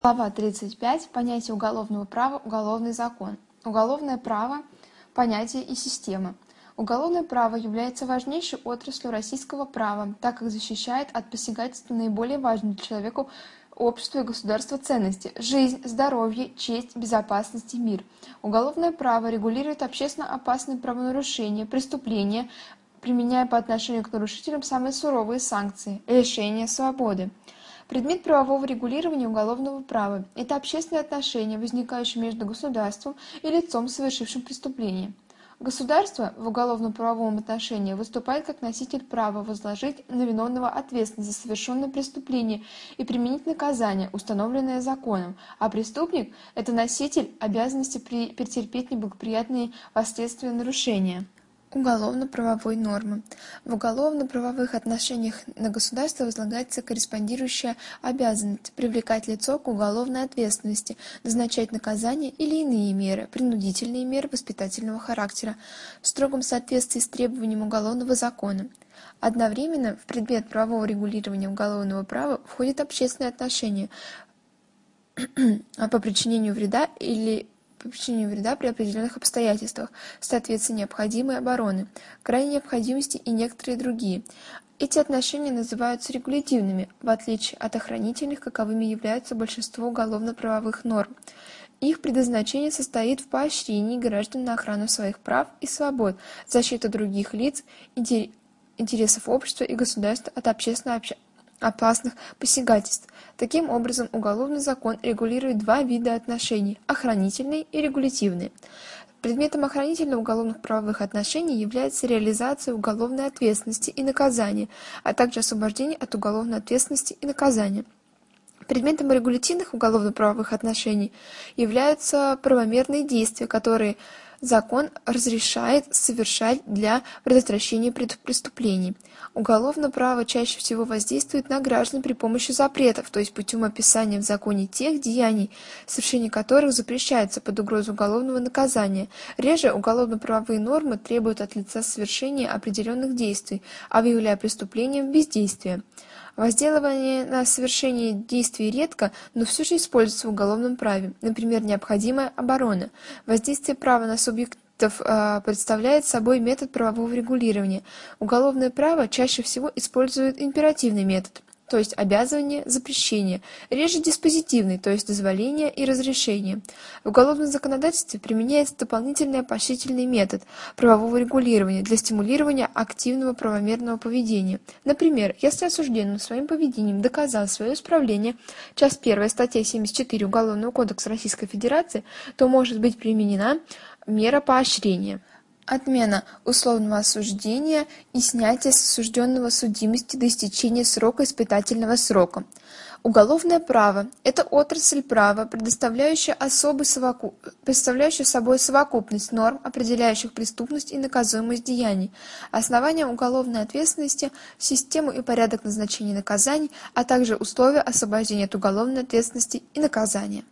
Глава 35. Понятие уголовного права, уголовный закон. Уголовное право – понятие и система. Уголовное право является важнейшей отраслью российского права, так как защищает от посягательства наиболее важных для человека, общества и государства ценности – жизнь, здоровье, честь, безопасность и мир. Уголовное право регулирует общественно опасные правонарушения, преступления, применяя по отношению к нарушителям самые суровые санкции – лишение свободы. Предмет правового регулирования уголовного права – это общественные отношения, возникающие между государством и лицом, совершившим преступление. Государство в уголовно-правовом отношении выступает как носитель права возложить на виновного ответственность за совершенное преступление и применить наказание, установленное законом, а преступник – это носитель обязанности претерпеть неблагоприятные последствия нарушения. Уголовно-правовой нормы. В уголовно-правовых отношениях на государство возлагается корреспондирующая обязанность привлекать лицо к уголовной ответственности, назначать наказания или иные меры, принудительные меры воспитательного характера, в строгом соответствии с требованием уголовного закона. Одновременно в предмет правового регулирования уголовного права входят общественные отношения по причинению вреда при определенных обстоятельствах, соответственно необходимой обороны, крайней необходимости и некоторые другие. Эти отношения называются регулятивными, в отличие от охранительных, каковыми являются большинство уголовно-правовых норм. Их предназначение состоит в поощрении граждан на охрану своих прав и свобод, защиту других лиц, интересов общества и государства от общественно опасных посягательств. Таким образом, уголовный закон регулирует два вида отношений – охранительные и регулятивные. Предметом охранительно-уголовных правовых отношений является реализация уголовной ответственности и наказания, а также освобождение от уголовной ответственности и наказания. Предметом регулятивных уголовно-правовых отношений являются правомерные действия, которые закон разрешает совершать для предотвращения преступлений. Уголовное право чаще всего воздействует на граждан при помощи запретов, то есть путем описания в законе тех деяний, совершение которых запрещается под угрозой уголовного наказания. Реже уголовно-правовые нормы требуют от лица совершения определенных действий, объявляя преступлением бездействие. Возделывание на совершение действий редко, но все же используется в уголовном праве, например, необходимая оборона. Воздействие права на субъектов представляет собой метод правового регулирования. Уголовное право чаще всего использует императивный метод, то есть обязывание, запрещение, реже диспозитивный, то есть дозволение и разрешение. В уголовном законодательстве применяется дополнительный поощрительный метод правового регулирования для стимулирования активного правомерного поведения. Например, если осужденный своим поведением доказал свое исправление, часть 1 статья 74 Уголовного кодекса Российской Федерации, то может быть применена мера поощрения. Отмена условного осуждения и снятие с осужденного судимости до истечения срока испытательного срока. Уголовное право – это отрасль права, представляющая собой совокупность норм, определяющих преступность и наказуемость деяний, основания уголовной ответственности, систему и порядок назначения наказаний, а также условия освобождения от уголовной ответственности и наказания.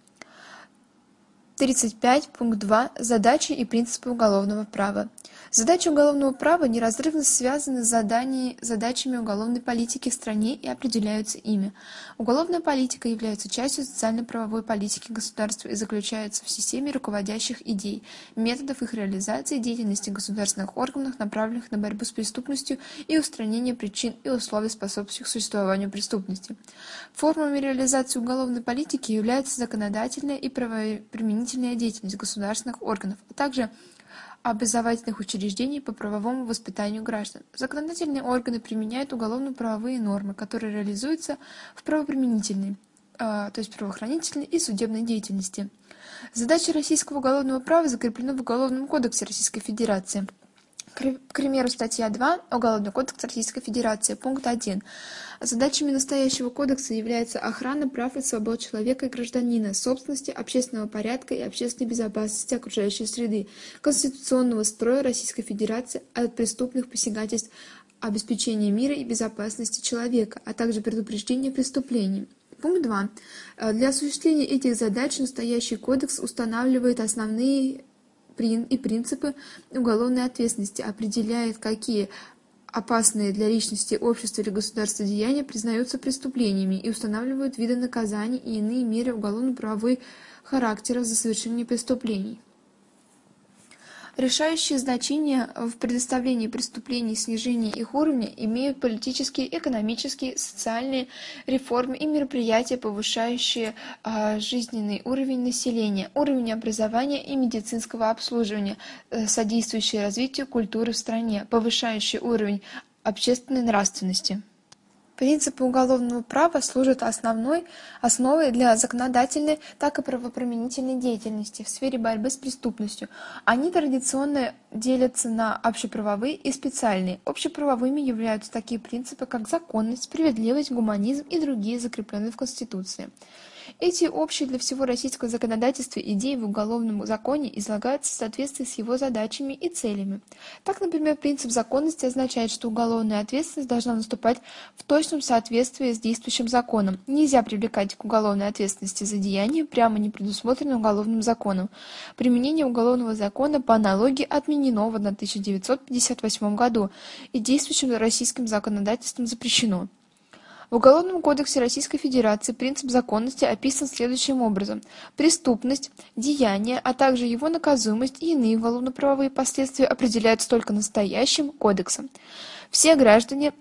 35. Пункт 2. Задачи и принципы уголовного права. Задачи уголовного права неразрывно связаны с задачами уголовной политики в стране и определяются ими. Уголовная политика является частью социально-правовой политики государства и заключается в системе руководящих идей, методов их реализации, деятельности государственных органов, направленных на борьбу с преступностью и устранение причин и условий, способствующих существованию преступности. Формами реализации уголовной политики являются законодательная и правоприменительная деятельность государственных органов, а также образовательных учреждений по правовому воспитанию граждан. Законодательные органы применяют уголовно-правовые нормы, которые реализуются в правоприменительной, то есть правоохранительной и судебной деятельности. Задачи российского уголовного права закреплены в Уголовном кодексе Российской Федерации. К примеру, статья 2 Уголовный кодекс Российской Федерации, пункт 1. Задачами настоящего кодекса является охрана прав и свобод человека и гражданина, собственности, общественного порядка и общественной безопасности окружающей среды, конституционного строя Российской Федерации от преступных посягательств, обеспечение мира и безопасности человека, а также предупреждение преступлений. Пункт 2. Для осуществления этих задач настоящий кодекс устанавливает основные и принципы уголовной ответственности, определяет, какие опасные для личности, общества или государства деяния признаются преступлениями и устанавливают виды наказаний и иные меры уголовно-правовой характера за совершение преступлений. Решающее значение в предотвращении преступлений и снижении их уровня имеют политические, экономические, социальные реформы и мероприятия, повышающие жизненный уровень населения, уровень образования и медицинского обслуживания, содействующие развитию культуры в стране, повышающие уровень общественной нравственности. Принципы уголовного права служат основой для законодательной, так и правоприменительной деятельности в сфере борьбы с преступностью. Они традиционно делятся на общеправовые и специальные. Общеправовыми являются такие принципы, как законность, справедливость, гуманизм и другие, закрепленные в Конституции. Эти общие для всего российского законодательства идеи в уголовном законе излагаются в соответствии с его задачами и целями. Так, например, принцип законности означает, что уголовная ответственность должна наступать в точном соответствии с действующим законом. Нельзя привлекать к уголовной ответственности за деяния, прямо не предусмотренные уголовным законом. Применение уголовного закона по аналогии отменено в 1958 году и действующим российским законодательством запрещено. В Уголовном кодексе Российской Федерации принцип законности описан следующим образом. Преступность, деяние, а также его наказуемость и иные уголовно-правовые последствия определяются только настоящим кодексом. Все граждане,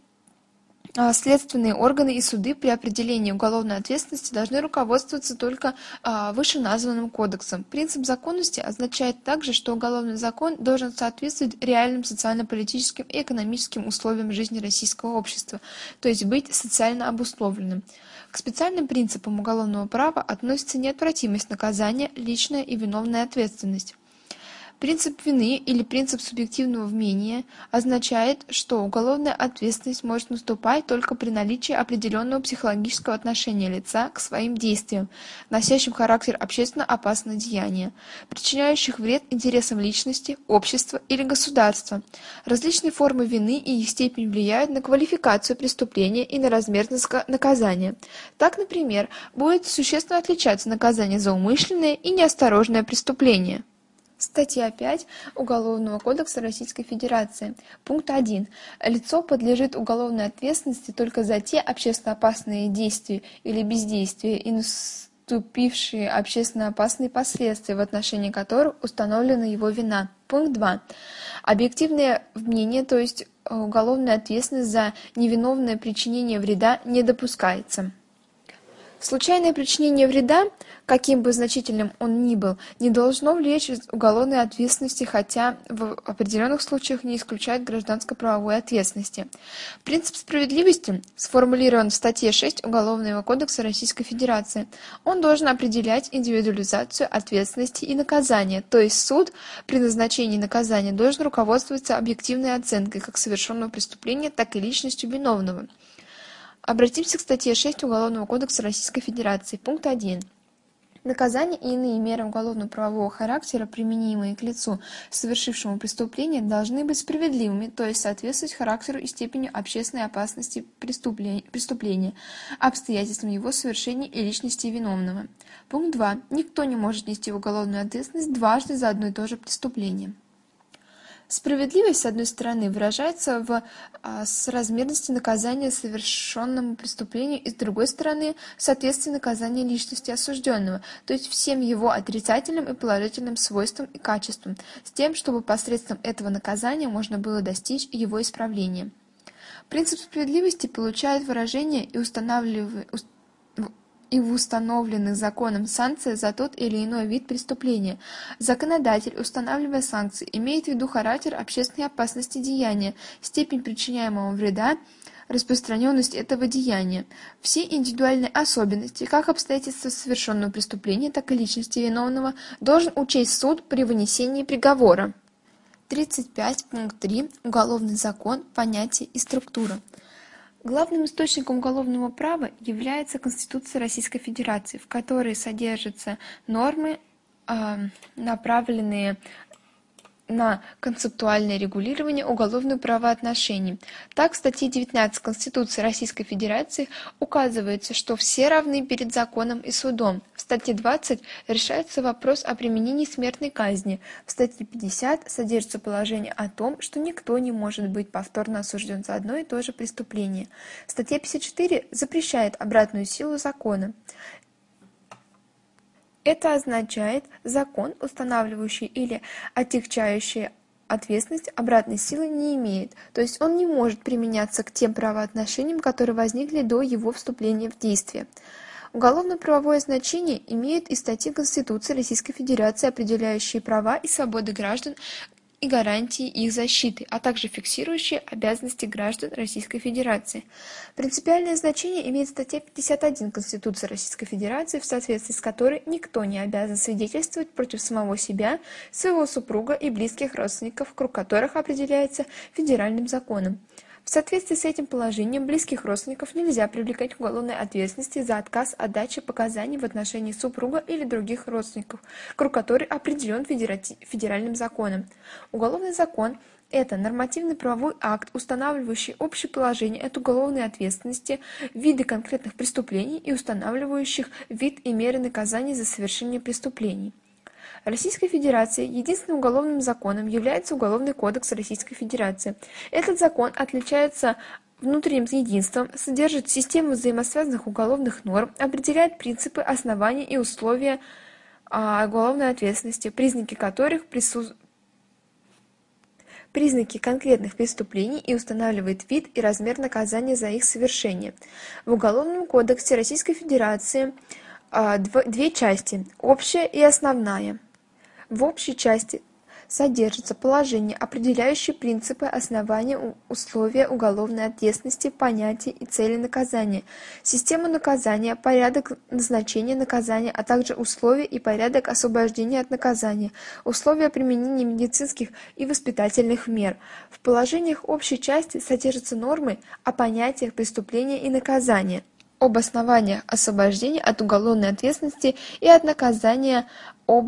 следственные органы и суды при определении уголовной ответственности должны руководствоваться только вышеназванным кодексом. Принцип законности означает также, что уголовный закон должен соответствовать реальным социально-политическим и экономическим условиям жизни российского общества, то есть быть социально обусловленным. К специальным принципам уголовного права относится неотвратимость наказания, личная и виновная ответственность. Принцип вины или принцип субъективного мнения означает, что уголовная ответственность может наступать только при наличии определенного психологического отношения лица к своим действиям, носящим характер общественно опасного деяния, причиняющих вред интересам личности, общества или государства. Различные формы вины и их степень влияют на квалификацию преступления и на размерность наказания. Так, например, будет существенно отличаться наказание за умышленное и неосторожное преступление. Статья 5 Уголовного кодекса Российской Федерации. Пункт 1. Лицо подлежит уголовной ответственности только за те общественно опасные действия или бездействия и наступившие общественно опасные последствия, в отношении которых установлена его вина. Пункт 2. Объективное мнение, то есть уголовная ответственность за невиновное причинение вреда, не допускается. Случайное причинение вреда, каким бы значительным он ни был, не должно влечь из уголовной ответственности, хотя в определенных случаях не исключает гражданско-правовой ответственности. Принцип справедливости сформулирован в статье 6 Уголовного кодекса Российской Федерации. Он должен определять индивидуализацию ответственности и наказания, то есть суд при назначении наказания должен руководствоваться объективной оценкой как совершенного преступления, так и личностью виновного. Обратимся к статье 6 Уголовного кодекса Российской Федерации. Пункт 1. Наказания и иные меры уголовно-правового характера, применимые к лицу, совершившему преступление, должны быть справедливыми, то есть соответствовать характеру и степени общественной опасности преступления, обстоятельствам его совершения и личности виновного. Пункт 2. Никто не может нести уголовную ответственность дважды за одно и то же преступление. Справедливость, с одной стороны, выражается в соразмерности наказания совершенному преступлению, и, с другой стороны, в соответствии наказания личности осужденного, то есть всем его отрицательным и положительным свойствам и качествам, с тем, чтобы посредством этого наказания можно было достичь его исправления. Принцип справедливости получает выражение и в установленных законом санкциях за тот или иной вид преступления. Законодатель, устанавливая санкции, имеет в виду характер общественной опасности деяния, степень причиняемого вреда, распространенность этого деяния, все индивидуальные особенности, как обстоятельства совершенного преступления, так и личности виновного, должен учесть суд при вынесении приговора. 35. Пункт 3. Уголовный закон. Понятие и структура. Главным источником уголовного права является Конституция Российской Федерации, в которой содержатся нормы, направленные на концептуальное регулирование уголовных правоотношений. Так, в статье 19 Конституции Российской Федерации указывается, что все равны перед законом и судом. В статье 20 решается вопрос о применении смертной казни. В статье 50 содержится положение о том, что никто не может быть повторно осужден за одно и то же преступление. Статья 54 запрещает обратную силу закона. Это означает, закон, устанавливающий или отягчающий ответственность, обратной силы не имеет, то есть он не может применяться к тем правоотношениям, которые возникли до его вступления в действие. Уголовно-правовое значение имеют и статьи Конституции Российской Федерации, определяющие права и свободы граждан и гарантии их защиты, а также фиксирующие обязанности граждан Российской Федерации. Принципиальное значение имеет статья 51 Конституции Российской Федерации, в соответствии с которой никто не обязан свидетельствовать против самого себя, своего супруга и близких родственников, круг которых определяется федеральным законом. В соответствии с этим положением близких родственников нельзя привлекать к уголовной ответственности за отказ от дачи показаний в отношении супруга или других родственников, круг которых определен федеральным законом. Уголовный закон – это нормативный правовой акт, устанавливающий общее положение от уголовной ответственности, виды конкретных преступлений и устанавливающих вид и меры наказания за совершение преступлений. Российской Федерации единственным уголовным законом является Уголовный кодекс Российской Федерации. Этот закон отличается внутренним единством, содержит систему взаимосвязанных уголовных норм, определяет принципы, основания и условия уголовной ответственности, признаки конкретных преступлений и устанавливает вид и размер наказания за их совершение. В Уголовном кодексе Российской Федерации две части – общая и основная. В общей части содержатся положения, определяющие принципы, основания, условия уголовной ответственности, понятия и цели наказания, систему наказания, порядок назначения наказания, а также условия и порядок освобождения от наказания, условия применения медицинских и воспитательных мер. В положениях общей части содержатся нормы о понятиях преступления и наказания, об основаниях освобождения от уголовной ответственности и от наказания, об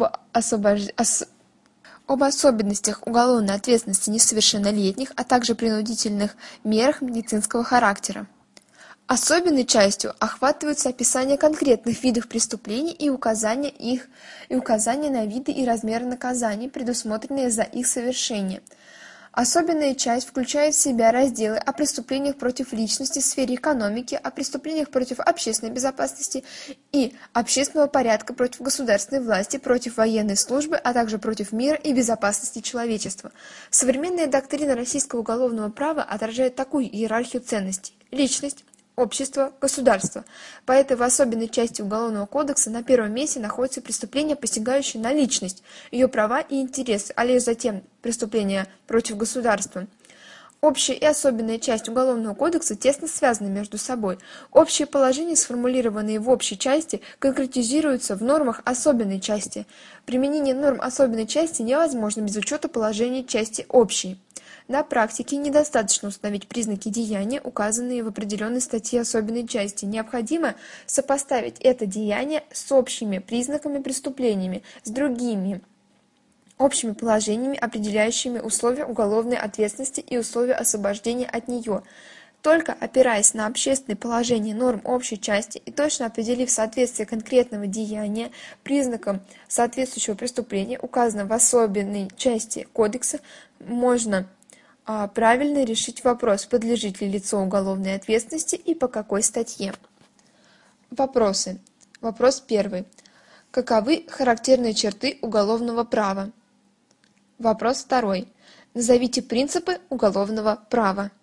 особенностях уголовной ответственности несовершеннолетних, а также принудительных мерах медицинского характера. Особенной частью охватываются описание конкретных видов преступлений и указания на виды и размеры наказаний, предусмотренные за их совершение. Особенная часть включает в себя разделы о преступлениях против личности в сфере экономики, о преступлениях против общественной безопасности и общественного порядка, против государственной власти, против военной службы, а также против мира и безопасности человечества. Современная доктрина российского уголовного права отражает такую иерархию ценностей: личность, общество, государство. Поэтому в особенной части Уголовного кодекса на первом месте находятся преступления, посягающие на личность, ее права и интересы, а лишь затем преступления против государства. Общая и особенная часть Уголовного кодекса тесно связаны между собой. Общие положения, сформулированные в общей части, конкретизируются в нормах особенной части. Применение норм особенной части невозможно без учета положений части общей. На практике недостаточно установить признаки деяния, указанные в определенной статье особенной части. Необходимо сопоставить это деяние с общими признаками преступлениями, с другими общими положениями, определяющими условия уголовной ответственности и условия освобождения от нее. Только опираясь на общественные положения норм общей части и точно определив соответствие конкретного деяния признакам соответствующего преступления, указанного в особенной части кодекса, можно правильно решить вопрос, подлежит ли лицо уголовной ответственности и по какой статье. Вопросы. Вопрос первый. Каковы характерные черты уголовного права? Вопрос второй. Назовите принципы уголовного права.